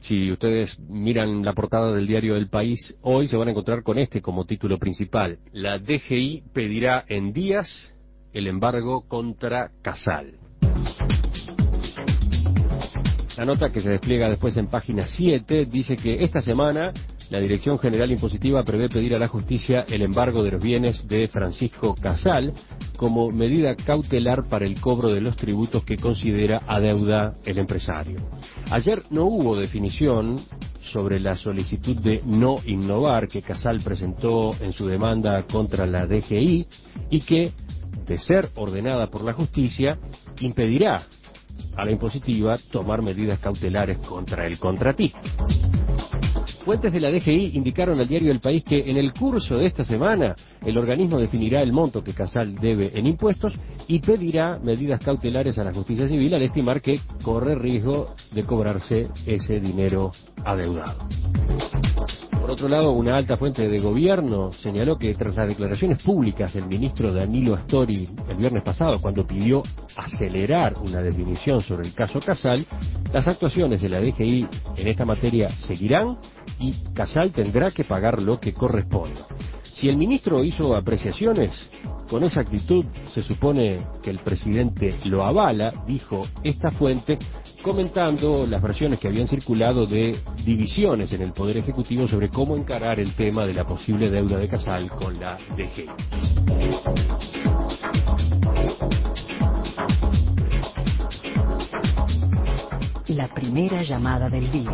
Si ustedes miran la portada del diario El País, hoy se van a encontrar con este como título principal. La DGI pedirá en días el embargo contra Casal. La nota, que se despliega después en página 7, dice que esta semana la Dirección General Impositiva prevé pedir a la justicia el embargo de los bienes de Francisco Casal como medida cautelar para el cobro de los tributos que considera adeuda el empresario. Ayer no hubo definición sobre la solicitud de no innovar que Casal presentó en su demanda contra la DGI y que, de ser ordenada por la justicia, impedirá a la impositiva tomar medidas cautelares contra el contratista. Fuentes de la DGI indicaron al diario El País que en el curso de esta semana el organismo definirá el monto que Casal debe en impuestos y pedirá medidas cautelares a la justicia civil al estimar que corre riesgo de cobrarse ese dinero adeudado. Por otro lado, una alta fuente de gobierno señaló que tras las declaraciones públicas del ministro Danilo Astori el viernes pasado, cuando pidió acelerar una definición sobre el caso Casal, las actuaciones de la DGI en esta materia seguirán y Casal tendrá que pagar lo que corresponda. Si el ministro hizo apreciaciones, con esa actitud se supone que el presidente lo avala, dijo esta fuente, comentando las versiones que habían circulado de divisiones en el Poder Ejecutivo sobre cómo encarar el tema de la posible deuda de Casal con la DGI. La primera llamada del día.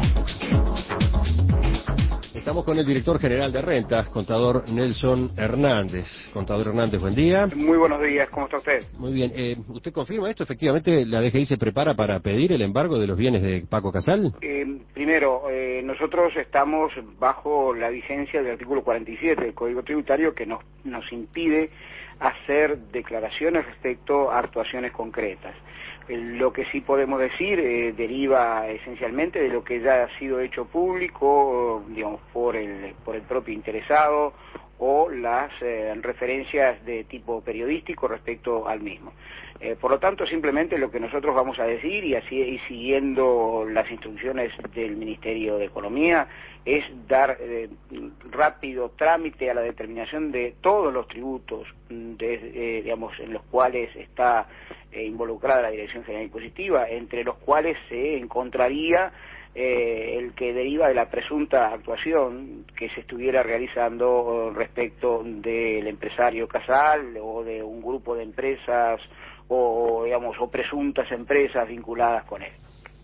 Estamos con el director general de Rentas, contador Nelson Hernández. Contador Hernández, buen día. Muy buenos días, ¿cómo está usted? Muy bien, ¿usted confirma esto? ¿Efectivamente la DGI se prepara para pedir el embargo de los bienes de Paco Casal? Primero, nosotros estamos bajo la vigencia del artículo 47 del Código Tributario que nos impide hacer declaraciones respecto a actuaciones concretas. Lo que sí podemos decir deriva esencialmente de lo que ya ha sido hecho público, digamos, por el propio interesado o las referencias de tipo periodístico respecto al mismo. Por lo tanto, simplemente lo que nosotros vamos a decir, y siguiendo las instrucciones del Ministerio de Economía, es dar rápido trámite a la determinación de todos los tributos, digamos, en los cuales está involucrada la Dirección General Impositiva, entre los cuales se encontraría el que deriva de la presunta actuación que se estuviera realizando respecto del empresario Casal o de un grupo de empresas o presuntas empresas vinculadas con él.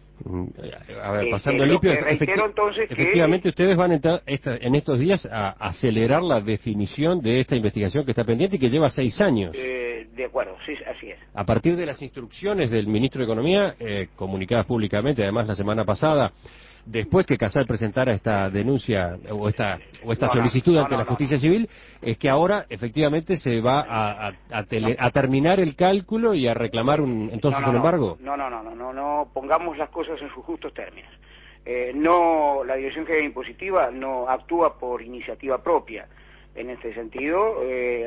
A ver, pasando limpio, efectivamente ustedes van a entrar en estos días a acelerar la definición de esta investigación que está pendiente y que lleva 6 años. De acuerdo, sí, así es. A partir de las instrucciones del ministro de Economía, comunicadas públicamente, además la semana pasada, después que Casal presentara esta denuncia o esta solicitud ante la justicia civil, es que ahora efectivamente se va a terminar el cálculo y a reclamar un embargo. No, pongamos las cosas en sus justos términos. La Dirección General Impositiva no actúa por iniciativa propia. En este sentido,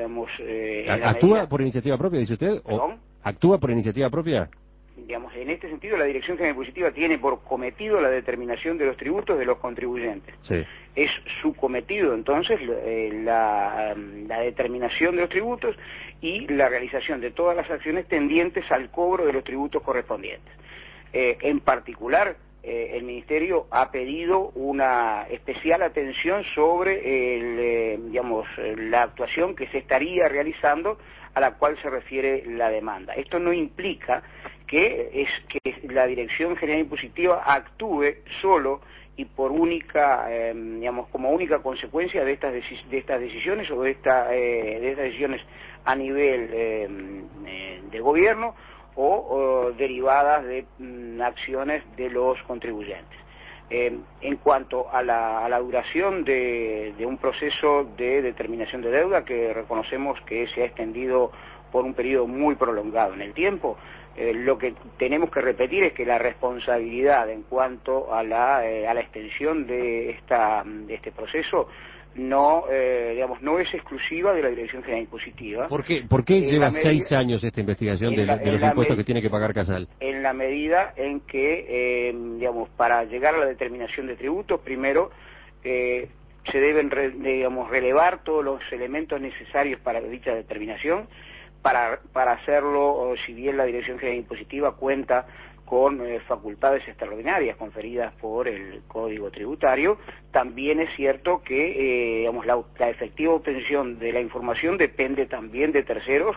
¿actúa por iniciativa propia, dice usted? ¿Perdón? ¿Actúa por iniciativa propia? Digamos, en este sentido, la Dirección General Impositiva tiene por cometido la determinación de los tributos de los contribuyentes. Sí. Es su cometido, entonces, la determinación de los tributos y la realización de todas las acciones tendientes al cobro de los tributos correspondientes. En particular, el Ministerio ha pedido una especial atención sobre la actuación que se estaría realizando a la cual se refiere la demanda. Esto no implica que la Dirección General Impositiva actúe solo y por como única consecuencia de estas decisiones o de estas decisiones a nivel de gobierno o derivadas de acciones de los contribuyentes. En cuanto a la duración de un proceso de determinación de deuda que reconocemos que se ha extendido por un periodo muy prolongado en el tiempo, lo que tenemos que repetir es que la responsabilidad en cuanto a la extensión de este proceso no es exclusiva de la Dirección General Impositiva. ¿Por qué lleva 6 años esta investigación de los impuestos que tiene que pagar Casal? En la medida en que, para llegar a la determinación de tributos, primero se deben relevar todos los elementos necesarios para dicha determinación. Para hacerlo, si bien la Dirección General Impositiva cuenta con facultades extraordinarias conferidas por el Código Tributario, también es cierto que la efectiva obtención de la información depende también de terceros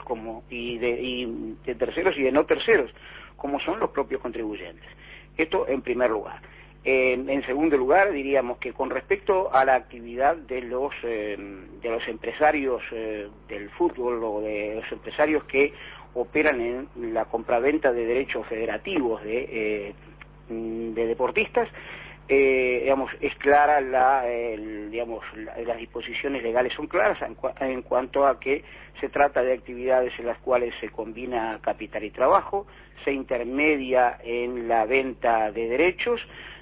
de terceros y de no terceros, como son los propios contribuyentes. Esto en primer lugar. En segundo lugar, diríamos que con respecto a la actividad de los empresarios del fútbol o de los empresarios que operan en la compraventa de derechos federativos de deportistas, es clara las disposiciones legales son claras en cuanto a que se trata de actividades en las cuales se combina capital y trabajo, se intermedia en la venta de derechos,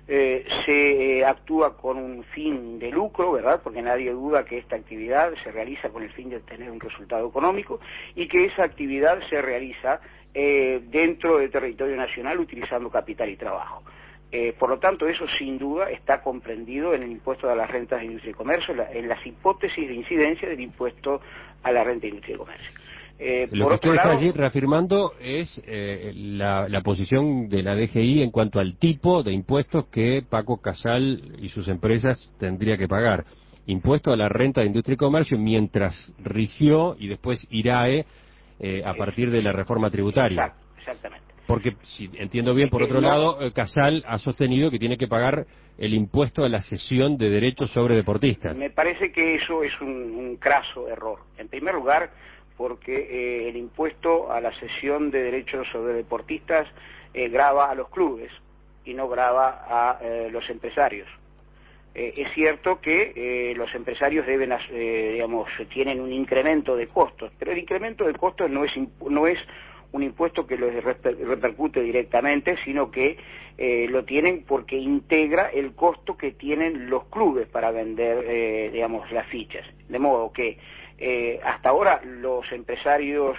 se actúa con un fin de lucro, ¿verdad? Porque nadie duda que esta actividad se realiza con el fin de obtener un resultado económico y que esa actividad se realiza dentro del territorio nacional utilizando capital y trabajo. Por lo tanto, eso sin duda está comprendido en el impuesto a las rentas de industria y comercio, en las hipótesis de incidencia del impuesto a la renta de industria y comercio. Lo que usted está allí reafirmando es la posición de la DGI en cuanto al tipo de impuestos que Paco Casal y sus empresas tendría que pagar. Impuesto a la renta de industria y comercio mientras rigió y después IRAE a partir de la reforma tributaria. Exactamente. Porque, si entiendo bien, por otro lado, Casal ha sostenido que tiene que pagar el impuesto a la cesión de derechos sobre deportistas. Me parece que eso es un craso error. En primer lugar, porque el impuesto a la cesión de derechos sobre deportistas grava a los clubes y no grava a los empresarios. Es cierto que los empresarios tienen un incremento de costos, pero el incremento de costos no es un impuesto que los repercute directamente, sino que lo tienen porque integra el costo que tienen los clubes para vender, las fichas. De modo que hasta ahora los empresarios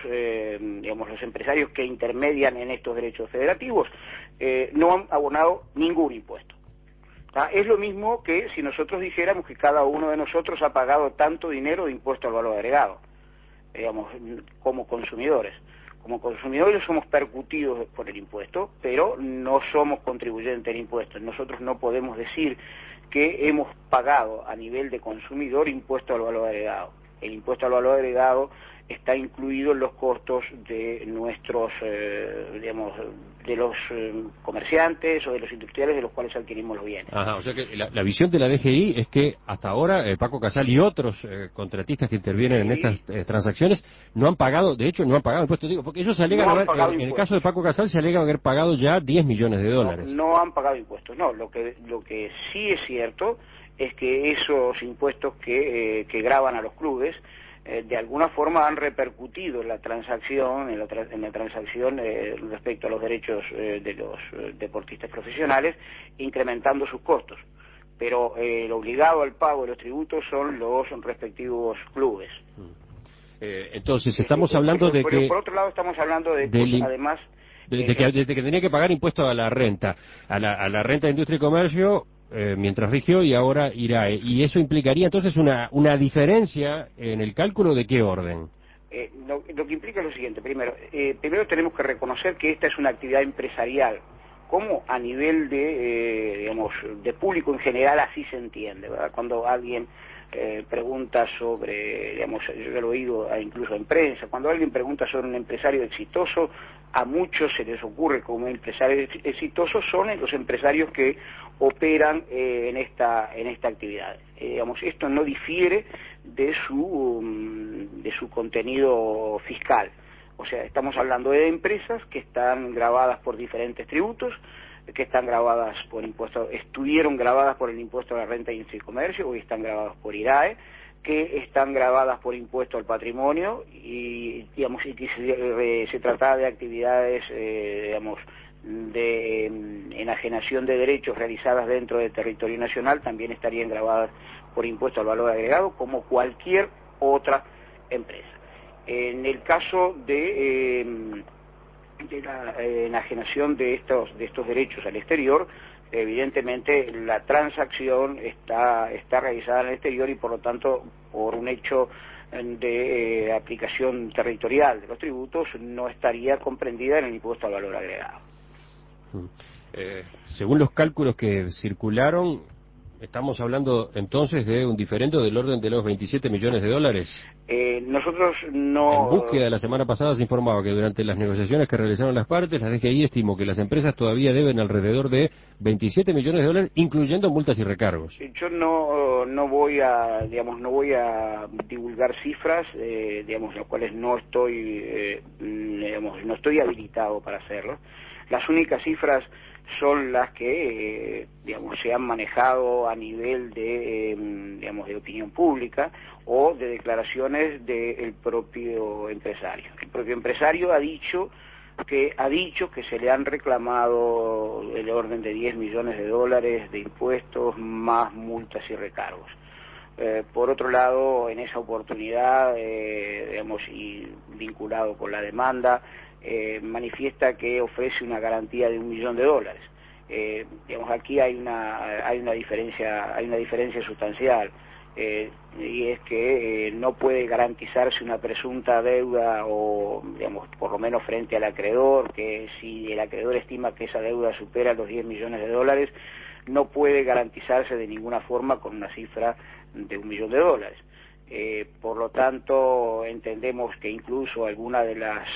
que intermedian en estos derechos federativos no han abonado ningún impuesto. Es lo mismo que si nosotros dijéramos que cada uno de nosotros ha pagado tanto dinero de impuesto al valor agregado, como consumidores. Como consumidores somos percutidos por el impuesto, pero no somos contribuyentes del impuesto. Nosotros no podemos decir que hemos pagado a nivel de consumidor impuesto al valor agregado. El impuesto al valor agregado está incluido en los costos de nuestros, de los comerciantes o de los industriales de los cuales adquirimos los bienes. Ajá, o sea que la visión de la DGI es que hasta ahora Paco Casal y otros contratistas que intervienen en estas transacciones no han pagado, de hecho no han pagado impuestos, porque ellos alegan en el caso de Paco Casal se alega haber pagado ya 10 millones de dólares. No han pagado impuestos, no, lo que sí es cierto es que esos impuestos que gravan a los clubes de alguna forma han repercutido en la transacción, respecto a los derechos de los deportistas profesionales, incrementando sus costos. Pero el obligado al pago de los tributos son los respectivos clubes. Entonces estamos hablando de que... Por otro lado estamos hablando de además... De que tenía que pagar impuestos a la renta, a la renta de industria y comercio, mientras rigió, y ahora IRAE. Y eso implicaría entonces una diferencia en el cálculo de qué orden. Lo que implica es lo siguiente. Primero tenemos que reconocer que esta es una actividad empresarial, como a nivel de público en general así se entiende, ¿verdad? Cuando alguien pregunta sobre, yo lo he oído incluso en prensa, cuando alguien pregunta sobre un empresario exitoso, a muchos se les ocurre como empresario exitoso son los empresarios que operan en esta actividad. Esto no difiere de su contenido fiscal. O sea, estamos hablando de empresas que están gravadas por diferentes tributos, que están gravadas por impuestos, estuvieron gravadas por el impuesto a la renta de industria y comercio, hoy están gravadas por IRAE, que están gravadas por impuesto al patrimonio y que se trataba de actividades, de enajenación de derechos realizadas dentro del territorio nacional también estarían gravadas por impuesto al valor agregado como cualquier otra empresa. En el caso de la enajenación de estos derechos al exterior, evidentemente la transacción está realizada en el exterior y por lo tanto por un hecho de aplicación territorial de los tributos no estaría comprendida en el impuesto al valor agregado. Según los cálculos que circularon, estamos hablando entonces de un diferendo del orden de los 27 millones de dólares. Nosotros no... En búsqueda, la semana pasada se informaba que durante las negociaciones que realizaron las partes, la DGI estimó que las empresas todavía deben alrededor de 27 millones de dólares, incluyendo multas y recargos. Yo no voy a divulgar cifras, las cuales no estoy habilitado para hacerlo. Las únicas cifras son las que se han manejado a nivel de opinión pública o de declaraciones del propio empresario. El propio empresario ha dicho que se le han reclamado el orden de 10 millones de dólares de impuestos más multas y recargos. Por otro lado, en esa oportunidad, y vinculado con la demanda, manifiesta que ofrece una garantía de $1 millón. Aquí hay una diferencia sustancial, y es que no puede garantizarse una presunta deuda o, por lo menos frente al acreedor, que si el acreedor estima que esa deuda supera los 10 millones de dólares, no puede garantizarse de ninguna forma con una cifra de $1 millón. Por lo tanto, entendemos que incluso alguna de las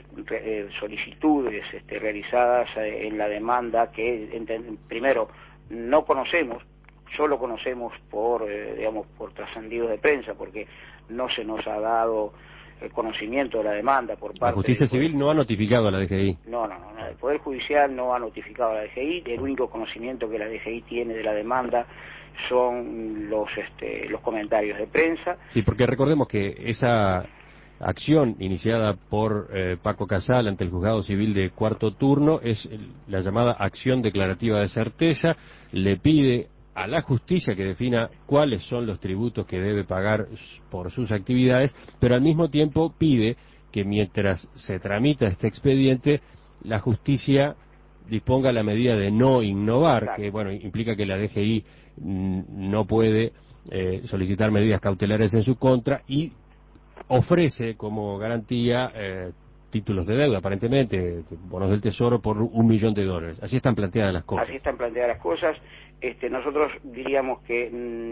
solicitudes realizadas en la demanda, que primero no conocemos, solo conocemos por trascendidos de prensa, porque no se nos ha dado el conocimiento de la demanda por parte... La Justicia Civil no ha notificado a la DGI. No, el Poder Judicial no ha notificado a la DGI, el único conocimiento que la DGI tiene de la demanda son los comentarios de prensa. Sí, porque recordemos que esa acción iniciada por Paco Casal ante el Juzgado Civil de Cuarto Turno es la llamada acción declarativa de certeza, le pide a la justicia que defina cuáles son los tributos que debe pagar por sus actividades, pero al mismo tiempo pide que mientras se tramita este expediente, la justicia disponga la medida de no innovar, Exacto. que bueno, implica que la DGI no puede solicitar medidas cautelares en su contra y ofrece como garantía títulos de deuda, aparentemente, bonos del Tesoro por $1 millón. Así están planteadas las cosas. Así están planteadas las cosas. Nosotros diríamos que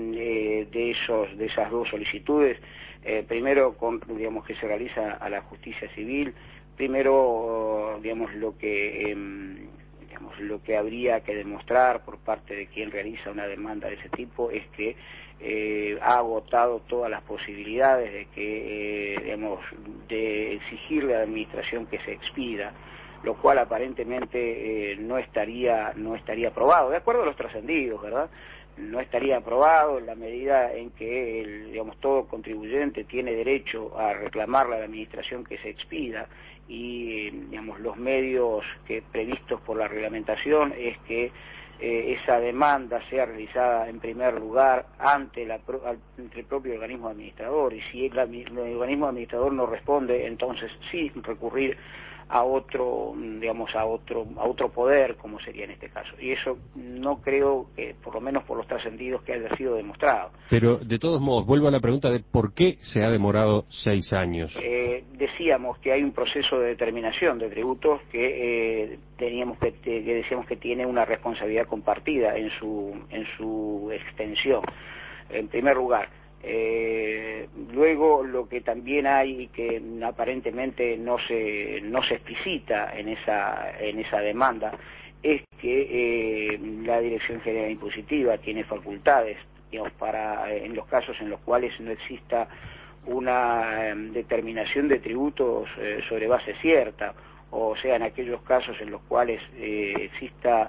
de esas dos solicitudes, primero que se realiza a la justicia civil, primero lo que habría que demostrar por parte de quien realiza una demanda de ese tipo es que ha agotado todas las posibilidades de que de exigirle a la administración que se expida, lo cual aparentemente no estaría aprobado, de acuerdo a los trascendidos, ¿verdad? No estaría aprobado en la medida en que todo contribuyente tiene derecho a reclamarle a la administración que se expida, y los medios previstos por la reglamentación es que esa demanda sea realizada en primer lugar ante el propio organismo administrador, y si el organismo administrador no responde, entonces sí recurrir a otro poder, como sería en este caso. Y eso no creo que, por lo menos por los trascendidos, que haya sido demostrado. Pero, de todos modos, vuelvo a la pregunta de por qué se ha demorado 6 años. Decíamos que hay un proceso de determinación de tributos que decíamos que tiene una responsabilidad compartida en su extensión. En primer lugar, luego lo que también hay, que aparentemente no se explicita en esa demanda, es que la Dirección General Impositiva tiene facultades para, en los casos en los cuales no exista una determinación de tributos sobre base cierta, o sea, en aquellos casos en los cuales exista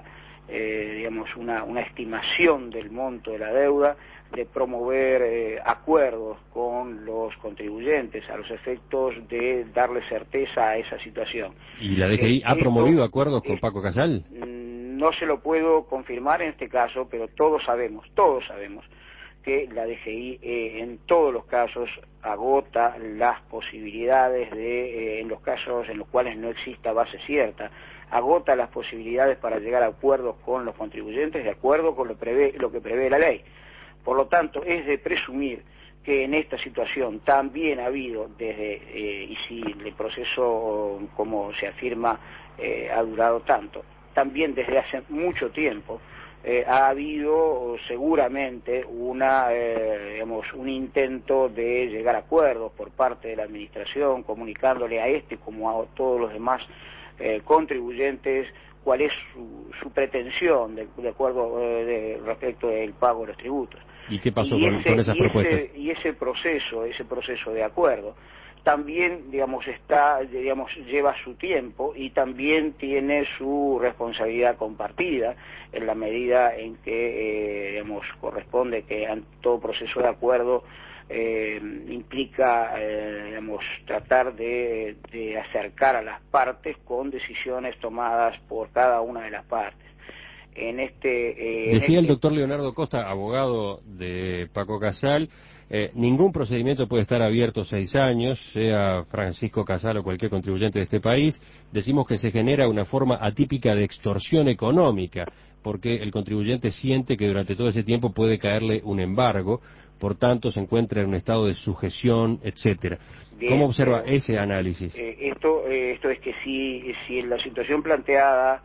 digamos, una estimación del monto de la deuda, de promover acuerdos con los contribuyentes a los efectos de darle certeza a esa situación. ¿Y la DGI ha promovido acuerdos con Paco Casal? No se lo puedo confirmar en este caso, pero todos sabemos que la DGI en todos los casos agota las posibilidades de, en los casos en los cuales no exista base cierta, agota las posibilidades para llegar a acuerdos con los contribuyentes de acuerdo con lo que prevé la ley. Por lo tanto, es de presumir que en esta situación también ha habido y si el proceso, como se afirma, ha durado tanto, también desde hace mucho tiempo, ha habido seguramente un intento de llegar a acuerdos por parte de la administración, comunicándole a este como a todos los demás contribuyentes cuál es su pretensión de acuerdo respecto del pago de los tributos. ¿Y qué pasó con esas propuestas? Y ese proceso de acuerdo también, lleva su tiempo y también tiene su responsabilidad compartida en la medida en que, corresponde que todo proceso de acuerdo implica, tratar de acercar a las partes con decisiones tomadas por cada una de las partes. Decía el doctor Leonardo Costa, abogado de Paco Casal, ningún procedimiento puede estar abierto 6 años, sea Francisco Casal o cualquier contribuyente de este país. Decimos que se genera una forma atípica de extorsión económica, porque el contribuyente siente que durante todo ese tiempo puede caerle un embargo, por tanto se encuentra en un estado de sujeción, etcétera. ¿Cómo observa ese análisis? Esto es que si en la situación planteada,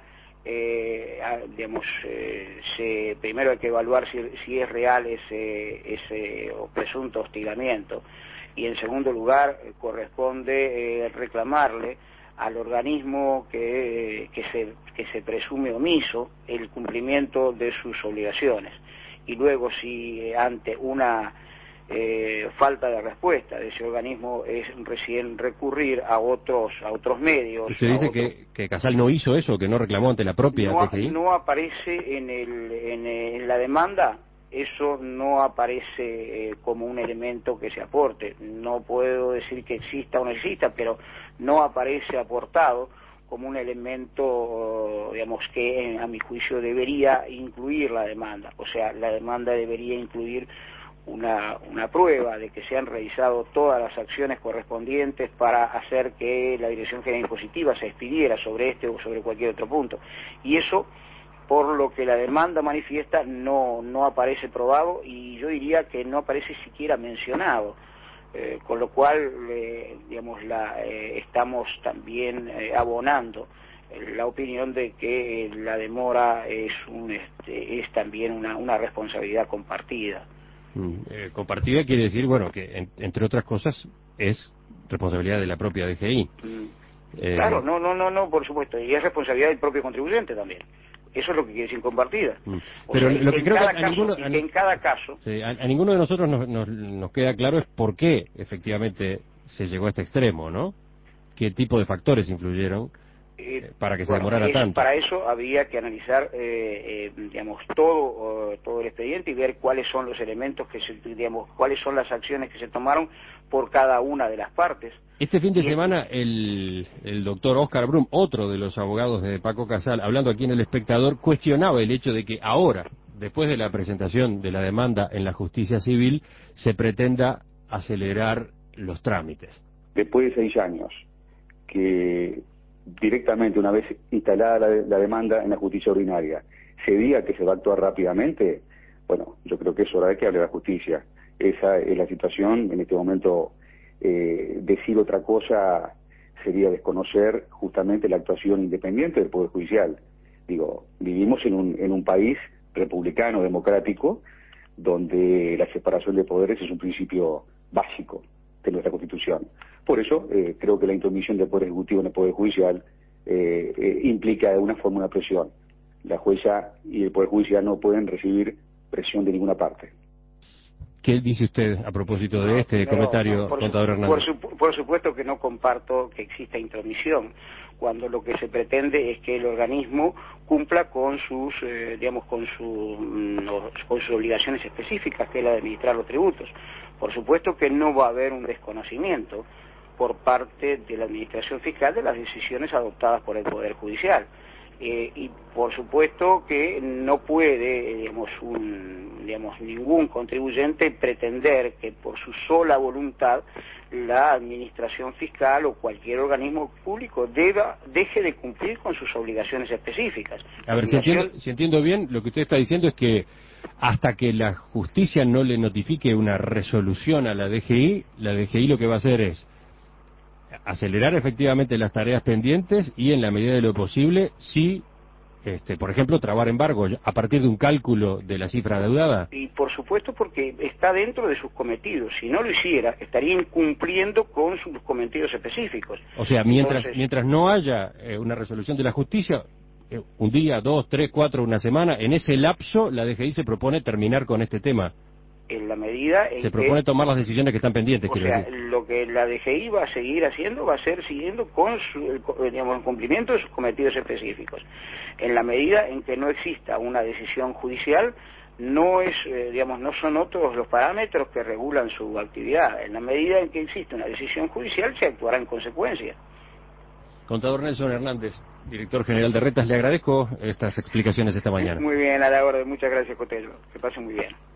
primero hay que evaluar si es real ese presunto hostigamiento, y en segundo lugar corresponde reclamarle al organismo que se presume omiso el cumplimiento de sus obligaciones, y luego si ante una falta de respuesta de ese organismo es recién recurrir a otros medios. ¿Usted dice que Casal no hizo eso, que no reclamó ante la propia DGI? No aparece en la demanda, eso no aparece como un elemento que se aporte. No puedo decir que exista o no exista, pero no aparece aportado como un elemento, que a mi juicio debería incluir la demanda. O sea, la demanda debería incluir una prueba de que se han realizado todas las acciones correspondientes para hacer que la Dirección General Impositiva se expidiera sobre este o sobre cualquier otro punto. Y eso, por lo que la demanda manifiesta, no aparece probado, y yo diría que no aparece siquiera mencionado. Con lo cual, estamos también abonando la opinión de que la demora es también una responsabilidad compartida. Compartida quiere decir, que entre otras cosas es responsabilidad de la propia DGI. Claro, no, por supuesto, y es responsabilidad del propio contribuyente también. Eso es lo que quiere decir compartida. Pero lo que creo que en cada caso... Sí, a ninguno de nosotros nos queda claro es por qué efectivamente se llegó a este extremo, ¿no? ¿Qué tipo de factores influyeron para que se demorara tanto? Para eso habría que analizar, todo el expediente y ver cuáles son los elementos cuáles son las acciones que se tomaron por cada una de las partes. Este fin de semana el doctor Oscar Brum, otro de los abogados de Paco Casal, hablando aquí en El Espectador, cuestionaba el hecho de que ahora, después de la presentación de la demanda en la justicia civil, se pretenda acelerar los trámites. Después de 6 años, que directamente, una vez instalada la demanda en la justicia ordinaria, se diga que se va a actuar rápidamente, yo creo que es hora de que hable la justicia. Esa es la situación. En este momento, decir otra cosa sería desconocer justamente la actuación independiente del Poder Judicial. Vivimos en un país republicano, democrático, donde la separación de poderes es un principio básico de nuestra Constitución. Por eso, creo que la intromisión del Poder Ejecutivo en el Poder Judicial implica de alguna forma una presión. La jueza y el Poder Judicial no pueden recibir presión de ninguna parte. ¿Qué dice usted a propósito de este comentario, contador Hernández? Por supuesto que no comparto que exista intromisión, cuando lo que se pretende es que el organismo cumpla con sus, con sus obligaciones específicas, que es la de administrar los tributos. Por supuesto que no va a haber un desconocimiento por parte de la Administración Fiscal de las decisiones adoptadas por el Poder Judicial. Y por supuesto que no puede, ningún contribuyente pretender que por su sola voluntad la Administración Fiscal o cualquier organismo público deje de cumplir con sus obligaciones específicas. A ver, si entiendo bien, lo que usted está diciendo es que hasta que la justicia no le notifique una resolución a la DGI lo que va a hacer es acelerar efectivamente las tareas pendientes y en la medida de lo posible, sí, por ejemplo, trabar embargos a partir de un cálculo de la cifra adeudada. Y por supuesto porque está dentro de sus cometidos. Si no lo hiciera, estaría incumpliendo con sus cometidos específicos. O sea, mientras no haya una resolución de la justicia, un día, 2, 3, 4, una semana, en ese lapso la DGI se propone terminar con este tema. En la medida en se propone tomar las decisiones que están pendientes. O sea, lo que la DGI va a seguir haciendo va a ser siguiendo con el cumplimiento de sus cometidos específicos. En la medida en que no exista una decisión judicial, no son otros los parámetros que regulan su actividad. En la medida en que existe una decisión judicial, se actuará en consecuencia. Contador Nelson Hernández, director general de Rentas, le agradezco estas explicaciones esta mañana. Muy bien, a la orden. Muchas gracias, Cotello. Que pase muy bien.